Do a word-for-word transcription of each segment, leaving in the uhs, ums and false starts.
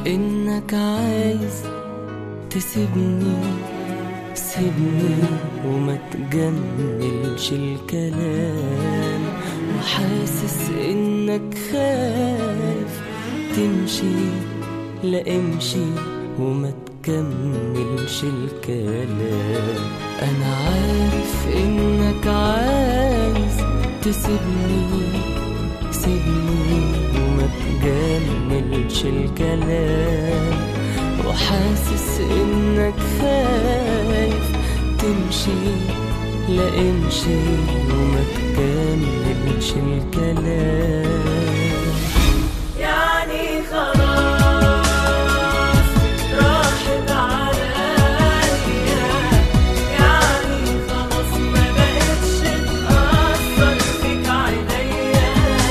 إنك عايز تسيبني، سيبني وما تجملش الكلام، وحاسس إنك خايف تمشي، لا امشي وما تكملش الكلام. أنا عارف إنك عايز تسيبني، سيبني وما تجملش الكلام، وحاسس إنك خايف تمشي، لا امشي وما تكملش الكلام. يعني خلاص راحت عليا، يعني خلاص ما بقتش تأثر فيك عينيا،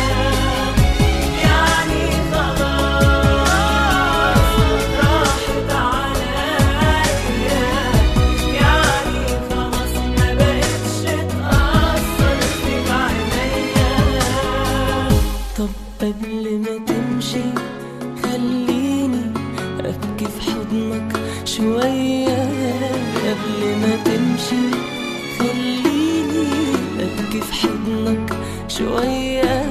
يعني خلاص راحت عليا، يعني خلاص ما بقتش تأثر فيك عينيا. طب قبل ما تمشي خليني أبكي في حضنك شوية، قبل ما تمشي خليني أبكي في حضنك شوية.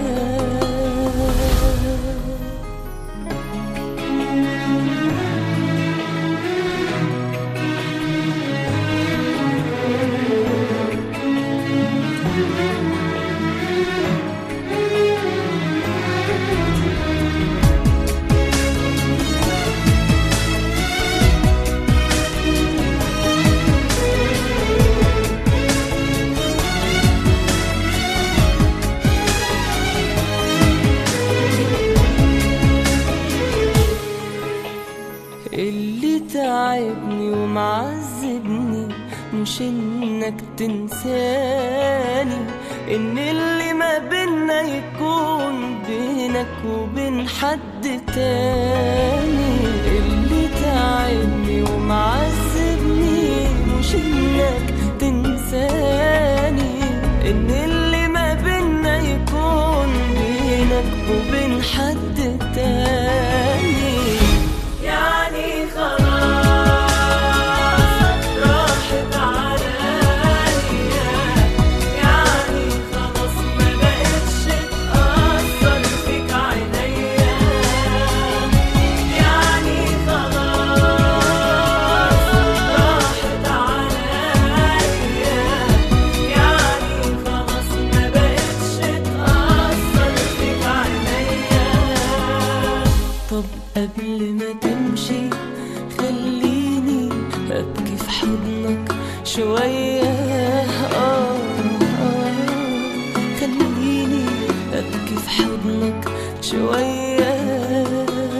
اللي تعبني ومعذبني مش انك تنساني، ان اللي ما بينا يكون بينك وبين حد تاني. اللي تعبني ومعذبني مش انك تنساني، ان اللي ما بينا يكون بينك وبين حد تاني. يعني خلاص راحت عليا، يعني خلاص ما بقتش تأثر فيك عينيا، يعني خلاص راحت عليا، يعني خلاص ما بقتش تأثر فيك عينيا. طب قبل ما تمشي خليني أبكي في حضنك شوية، آه آه خليني أبكي في حضنك شوية.